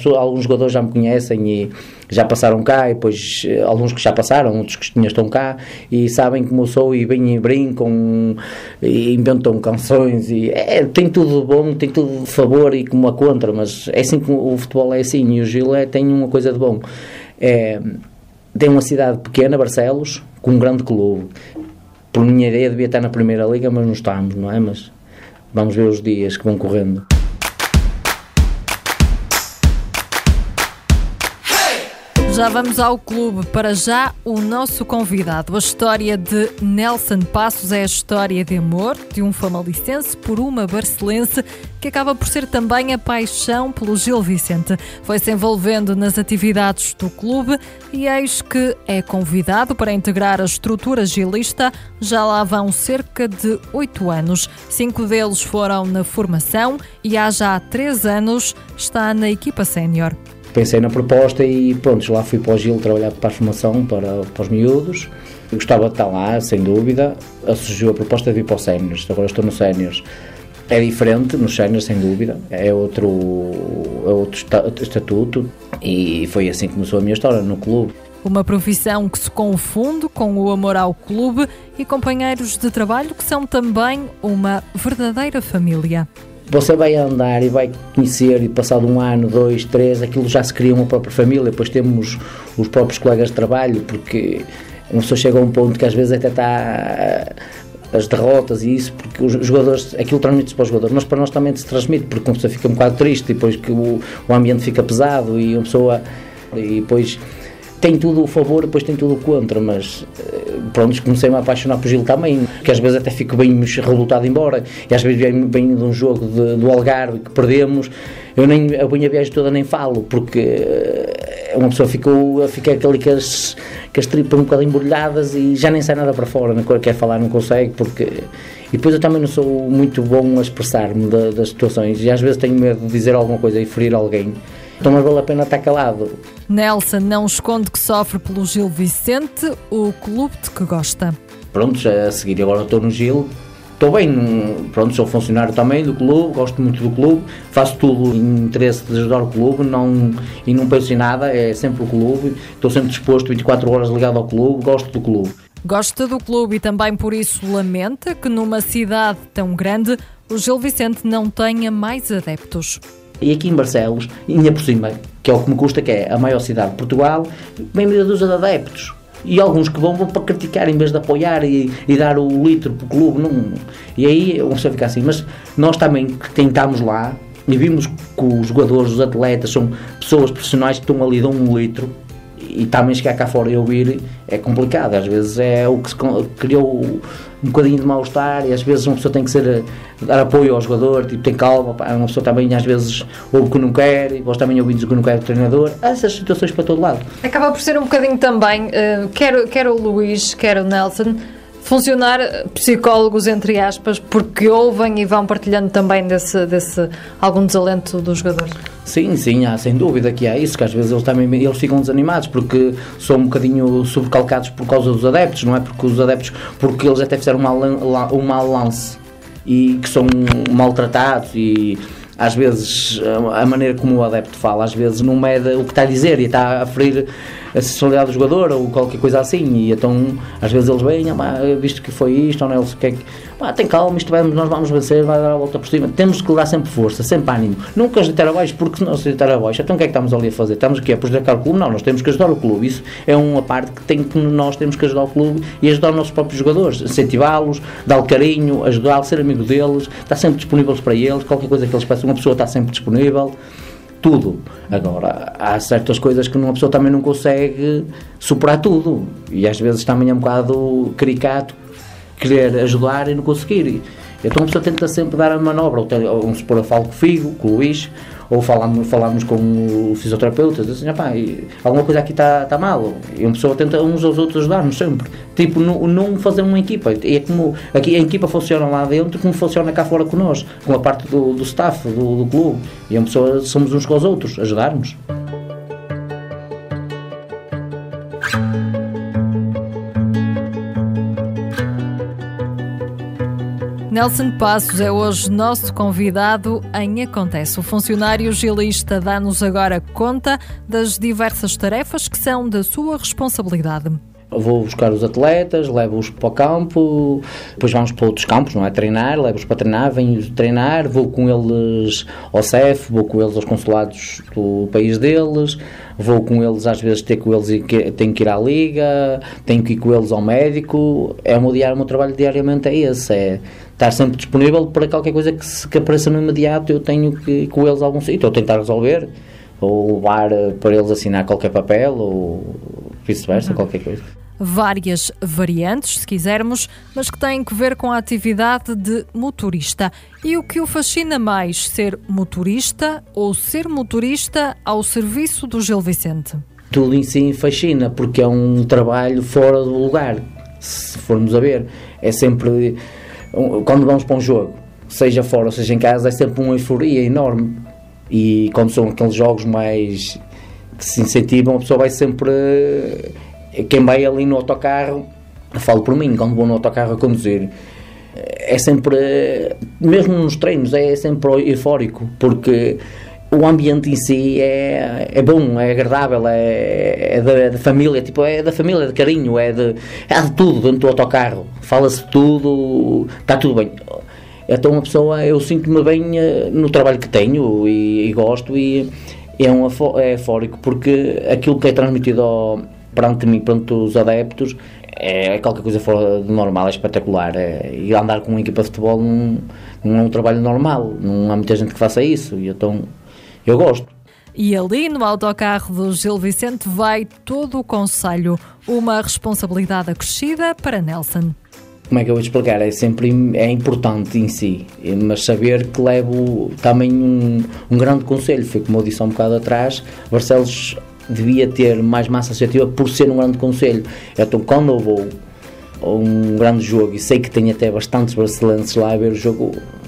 alguns jogadores já me conhecem e já passaram cá, e depois alguns que já passaram, outros que ainda estão cá e sabem como eu sou, e vêm e brincam e inventam canções, e tem tudo de bom, tem tudo de favor e como a contra, mas é assim que o futebol é assim, e o Gil tem uma coisa de bom. Tem uma cidade pequena, Barcelos, com um grande clube. Por minha ideia devia estar na Primeira Liga, mas não estamos, não é? Mas vamos ver os dias que vão correndo. Já vamos ao clube. Para já, o nosso convidado. A história de Nelson Passos é a história de amor de um famalicense por uma barcelense, que acaba por ser também a paixão pelo Gil Vicente. Foi-se envolvendo nas atividades do clube e eis que é convidado para integrar a estrutura gilista. Já lá vão cerca de 8 anos. 5 deles foram na formação e há já 3 anos está na equipa sénior. Pensei na proposta e pronto, lá fui para o Gil trabalhar para a formação, para os miúdos. Eu gostava de estar lá, sem dúvida. Surgiu a proposta de ir para os séniores. Agora estou nos séniores. É diferente nos séniores, sem dúvida. É outro estatuto, e foi assim que começou a minha história no clube. Uma profissão que se confunde com o amor ao clube e companheiros de trabalho que são também uma verdadeira família. Você vai andar e vai conhecer, e passado 1 ano, 2, 3, aquilo já se cria uma própria família. Depois temos os próprios colegas de trabalho, porque uma pessoa chega a um ponto que às vezes até está as derrotas e isso, porque os jogadores, aquilo transmite-se para os jogadores, mas para nós também se transmite, porque uma pessoa fica um bocado triste, e depois que o ambiente fica pesado, e uma pessoa, e depois tem tudo o favor, depois tem tudo o contra, mas pronto, comecei-me a apaixonar por Gil também, que às vezes até fico bem revoltado embora, e às vezes venho de um jogo do Algarve que perdemos, eu a viagem toda nem falo, porque uma pessoa fica ali com as tripas um bocado embrulhadas e já nem sai nada para fora, não quer falar, não consegue, porque... E depois eu também não sou muito bom a expressar-me das situações, e às vezes tenho medo de dizer alguma coisa e ferir alguém. Então não vale a pena estar calado. Nelson não esconde que sofre pelo Gil Vicente, o clube de que gosta. Pronto, já a seguir agora estou no Gil, estou bem, pronto, sou funcionário também do clube, gosto muito do clube, faço tudo em interesse de ajudar o clube, e não penso em nada, é sempre o clube, estou sempre disposto, 24 horas ligado ao clube, gosto do clube. Gosta do clube e também por isso lamenta que numa cidade tão grande o Gil Vicente não tenha mais adeptos. E aqui em Barcelos, ainda por cima, que é o que me custa, que é a maior cidade de Portugal, vem meia dúzia de adeptos. E alguns que vão para criticar em vez de apoiar e dar o litro para o clube. Não. E aí uma pessoa fica assim. Mas nós também que tentamos lá e vimos que os jogadores, os atletas, são pessoas profissionais que estão ali, dão 1 litro. E também chegar cá fora e ouvir é complicado, às vezes é o que se criou um bocadinho de mal-estar, e às vezes uma pessoa tem que dar apoio ao jogador, tipo, tem calma, uma pessoa também às vezes ouve o que não quer, e vós também ouvintes o que não quer do treinador, há essas situações para todo lado. Acaba por ser um bocadinho também, quer o Luís, quer o Nelson, funcionar psicólogos, entre aspas, porque ouvem e vão partilhando também desse algum desalento dos jogadores. Sim, há, sem dúvida que há isso, que às vezes eles ficam desanimados porque são um bocadinho sobrecalcados por causa dos adeptos, não é? Porque eles até fizeram um mau lance e que são maltratados, e às vezes a maneira como o adepto fala, às vezes não mede o que está a dizer e está a ferir a sensibilidade do jogador ou qualquer coisa assim, e então às vezes eles vêm, visto que foi isto, ou não, eles querem, tem calma, nós vamos vencer, vai dar a volta por cima, temos que dar sempre força, sempre ânimo, nunca deitar abaixo, porque se não se deitar abaixo, então o que é que estamos ali a fazer? Estamos aqui a prejudicar o clube? Não, nós temos que ajudar o clube, isso é uma parte que nós temos que ajudar o clube e ajudar os nossos próprios jogadores, incentivá-los, dar-lhe carinho, ajudá-los, ser amigo deles, estar sempre disponíveis para eles, qualquer coisa que eles peçam, uma pessoa está sempre disponível. Tudo. Agora, há certas coisas que uma pessoa também não consegue superar tudo, e às vezes também é um bocado caricato querer ajudar e não conseguir. Então a pessoa tenta sempre dar a manobra, ou vamos supor, eu falo com o Figo, com o Luís, ou falamos com o fisioterapeuta, diz assim, alguma coisa aqui está mal, e uma pessoa tenta uns aos outros ajudar-nos sempre, tipo, não fazer uma equipa, é como aqui a equipa funciona lá dentro, como funciona cá fora connosco, com a parte do staff, do clube, e uma pessoa, somos uns com os outros, ajudarmos. Nelson Passos é hoje nosso convidado em Acontece. O funcionário gilista dá-nos agora conta das diversas tarefas que são da sua responsabilidade. Vou buscar os atletas, levo-os para o campo, depois vamos para outros campos, não é? Treinar, levo-os para treinar, venho treinar, vou com eles ao CEF, vou com eles aos consulados do país deles, vou com eles, às vezes tenho que ir à liga, tenho que ir com eles ao médico. O meu trabalho diariamente é esse, é estar sempre disponível para qualquer coisa que apareça no imediato. Eu tenho que ir com eles a algum sítio, ou tentar resolver, ou levar para eles assinar qualquer papel, ou vice-versa, qualquer coisa. Várias variantes, se quisermos, mas que têm que ver com a atividade de motorista. E o que o fascina mais, ser motorista ou ser motorista ao serviço do Gil Vicente? Tudo em si fascina, porque é um trabalho fora do lugar. Se formos a ver, é sempre, quando vamos para um jogo, seja fora ou seja em casa, é sempre uma euforia enorme. E quando são aqueles jogos mais que se incentivam, a pessoa vai sempre... Quem vai ali no autocarro, falo por mim, quando vou no autocarro a conduzir, é sempre, mesmo nos treinos, é sempre eufórico, porque o ambiente em si é bom, é agradável, é da família, tipo, é da família, de carinho, há de tudo dentro do autocarro, fala-se tudo, está tudo bem. Então uma pessoa, eu sinto-me bem no trabalho que tenho e gosto, e é eufórico, porque aquilo que é transmitido perante mim, perante os adeptos, é qualquer coisa fora do normal, é espetacular. E andar com uma equipa de futebol não é um trabalho normal, não há muita gente que faça isso, e então eu gosto. E ali no autocarro do Gil Vicente vai todo o concelho, uma responsabilidade acrescida para Nelson. Como é que eu vou explicar? É importante em si, mas saber que levo também um grande conselho. Foi como eu disse há um bocado atrás, Barcelos devia ter mais massa associativa por ser um grande concelho. Então quando eu vou a um grande jogo e sei que tenho até bastantes barcelenses lá a ver o jogo,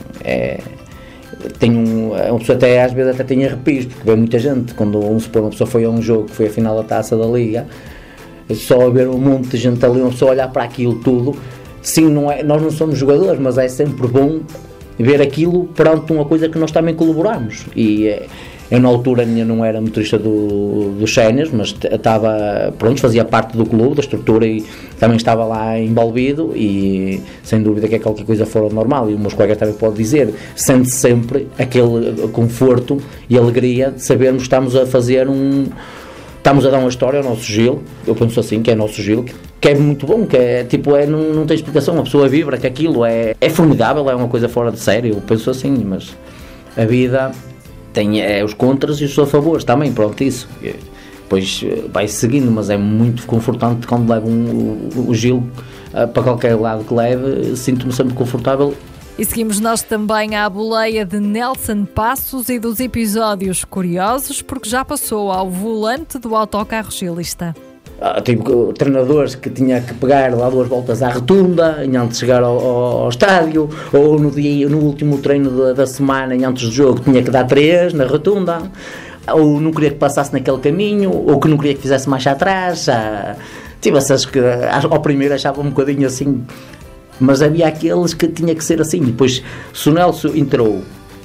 uma pessoa até às vezes até tem arrepios, porque vê muita gente. Quando uma pessoa foi a um jogo que foi a final da Taça da Liga, só a ver um monte de gente ali, uma pessoa olhar para aquilo tudo. Sim, nós não somos jogadores, mas é sempre bom ver aquilo perante uma coisa que nós também colaboramos. E eu na altura não era motorista dos séniores, mas fazia parte do clube, da estrutura, e também estava lá envolvido, e sem dúvida que é qualquer coisa fora do normal, e os meus colegas também podem dizer, sente sempre aquele conforto e alegria de sabermos que estamos a dar uma história ao nosso Gil. Eu penso assim, que é nosso Gil, que é muito bom, que não tem explicação, a pessoa vibra que aquilo é formidável, é uma coisa fora de sério. Eu penso assim, mas a vida tem os contras e os a favores também, pronto, isso. Depois vai seguindo, mas é muito confortante quando levo o Gil para qualquer lado que leve, sinto-me sempre confortável. E seguimos nós também à boleia de Nelson Passos e dos episódios curiosos, porque já passou ao volante do autocarro gilista. Tive treinadores que tinha que pegar lá 2 voltas à rotunda antes de chegar ao estádio, ou no último treino da semana, antes do jogo, tinha que dar 3 na rotunda, ou não queria que passasse naquele caminho, ou que não queria que fizesse marcha atrás. Tive essas que ao primeiro achava um bocadinho assim, mas havia aqueles que tinha que ser assim. Depois, se o Nelson entrou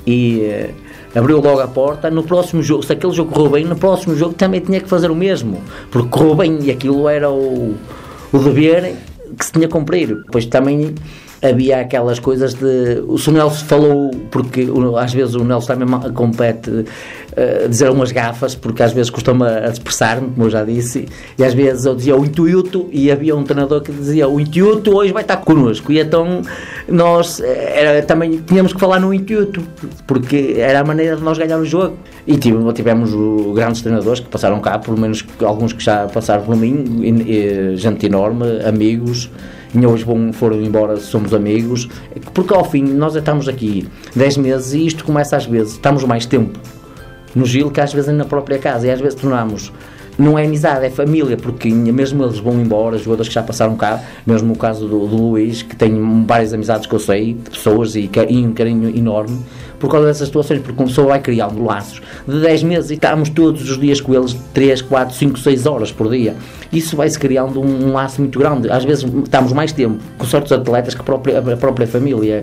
e abriu logo a porta, no próximo jogo, se aquele jogo correu bem, no próximo jogo também tinha que fazer o mesmo, porque correu bem e aquilo era o dever que se tinha que cumprir. Depois também havia aquelas coisas de... O Nelson falou, porque às vezes o Nelson também compete dizer umas gafas, porque às vezes costuma expressar-me, como eu já disse, e às vezes eu dizia o intuito, e havia um treinador que dizia o intuito hoje vai estar connosco, e então nós também tínhamos que falar no intuito, porque era a maneira de nós ganhar o jogo. E tivemos grandes treinadores que passaram cá, pelo menos alguns que já passaram por mim, gente enorme, amigos, e hoje foram embora, somos amigos, porque ao fim nós estamos aqui 10 meses e isto começa às vezes, estamos mais tempo no Gil que às vezes na própria casa, e às vezes tornamos, não é amizade, é família, porque mesmo eles vão embora, os jogadores que já passaram cá, mesmo o caso do Luís, que tem várias amizades que eu sei, de pessoas, e um carinho enorme por causa dessas situações, porque uma pessoa vai criando laços de 10 meses e estamos todos os dias com eles 3, 4, 5, 6 horas por dia. Isso vai-se criando um laço muito grande. Às vezes estamos mais tempo com certos atletas que a própria família.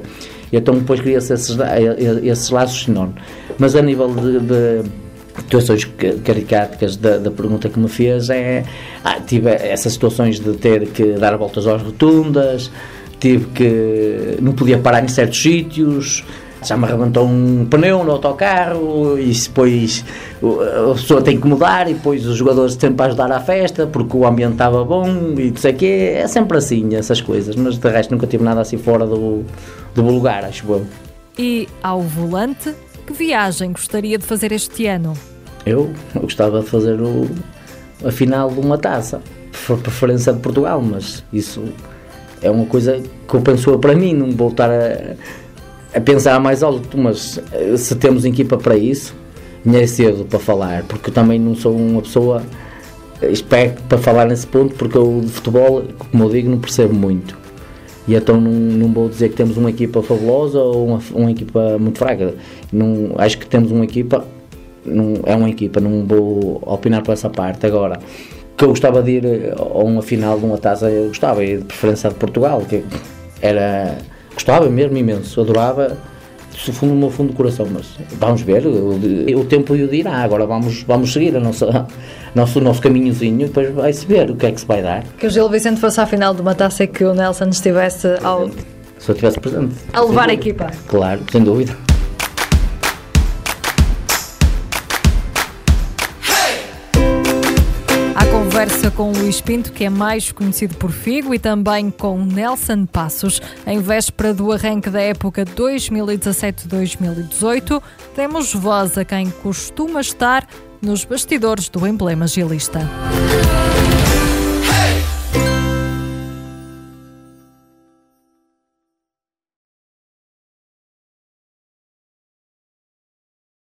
E então depois cria-se esses laços enormes. Mas a nível de situações caricáticas da pergunta que me fez, tive essas situações de ter que dar voltas às rotundas, tive que não podia parar em certos sítios, já me arrebentou um pneu no autocarro e depois a pessoa tem que mudar e depois os jogadores sempre a ajudar à festa porque o ambiente estava bom e não sei o quê, é sempre assim essas coisas, mas de resto nunca tive nada assim fora do lugar, acho eu. E ao volante, que viagem gostaria de fazer este ano? Eu gostava de fazer a final de uma taça, por preferência de Portugal, mas isso é uma coisa que eu penso para mim, não vou estar a pensar mais alto, mas se temos equipa para isso, ainda é cedo para falar, porque eu também não sou uma pessoa esperta para falar nesse ponto, porque eu de futebol, como eu digo, não percebo muito. E então não vou dizer que temos uma equipa fabulosa ou uma equipa muito fraca. Não, acho que temos uma equipa, não vou opinar por essa parte. Agora, que eu gostava de ir a uma final de uma taça, eu gostava, e de preferência de Portugal, que gostava mesmo imenso, adorava, do meu fundo do coração, mas vamos ver, o tempo o dirá, agora vamos seguir nosso caminhozinho e depois vai-se ver o que é que se vai dar. Que o Gil Vicente fosse à final de uma taça e que o Nelson estivesse Se eu estivesse presente. A levar a equipa. Claro, sem dúvida. Conversa com o Luís Pinto, que é mais conhecido por Figo, e também com Nelson Passos. Em véspera do arranque da época 2017-2018, demos voz a quem costuma estar nos bastidores do emblema gilista.